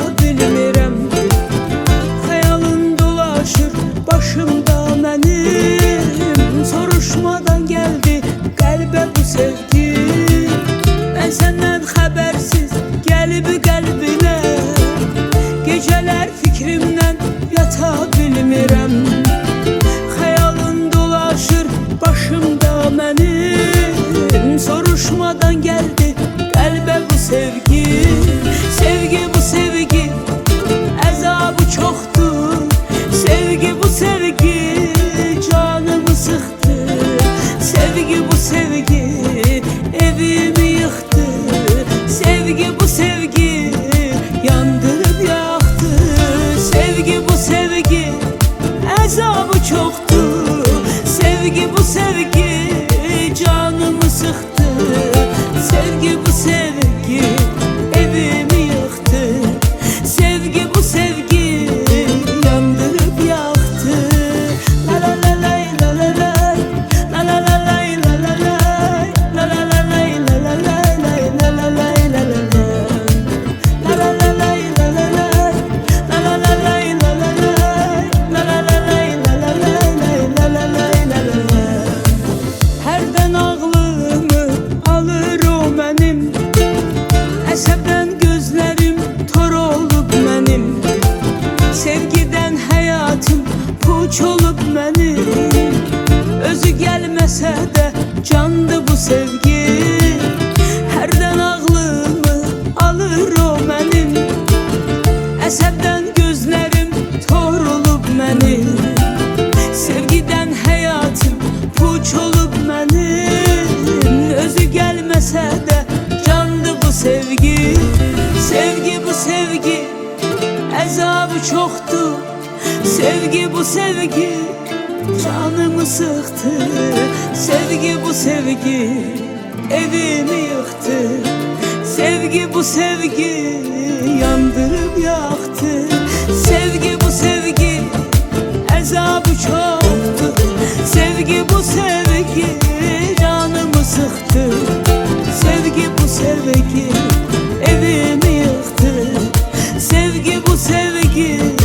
bilmirəm. Xəyalın dolaşır başımda mənim, soruşmadan gəldi qəlbə bu sevgi. Mən səndən xəbərsiz gəlib qəlbinə, gecələr fikrimdən yata bilmirəm. Xəyalın dolaşır başımda mənim, soruşmadan gəldi qəlbə bu sevgi. Sevgi bu sevgi, əzabı çoxdur. Sevgi bu sevgi, canımı sıxdı. Sevgi bu sevgi, evimi yıxdı. Sevgi bu sevgi, yandırıb yaxdı. Sevgi bu sevgi, əzabı çoxdur. Sevgi bu sevgi, canımı sıxdı. Sevgi bu sevgi, evimi yıxdı. Sevgi bu sevgi, yandırıb yaxdı. La la la lay, la la lay, la la la lay, la la lay, la la la lay, la la lay, la la lay, la la lay, la la la lay, la la lay, la la la lay, la la lay, la la la lay, la la lay, la la lay, la la lay. Hərdən ağlımı alır o mənim, əsəbdən gözlərim tor olub mənim. Sevgidən həyatım puç olub mənim. Özü gəlməsə də candı bu sevgi. Hərdən ağlımı alır o mənim, əsəbdən gözlərim tor olub mənim. Sevgidən həyatım puç olub mənim. Özü gəlməsə də candı bu sevgi. Sevgi bu sevgi, əzabı çoxdur. Sevgi bu sevgi, canımı sıxdı. Sevgi bu sevgi, evimi yıxdı. Sevgi bu sevgi, yandırıb yaxdı. Sevgi bu sevgi, əzabı çoxdur. Sevgi bu sevgi, canımı sıxdı. Sevgi bu sevgi, evimi yıxdı. Sevgi bu sevgi,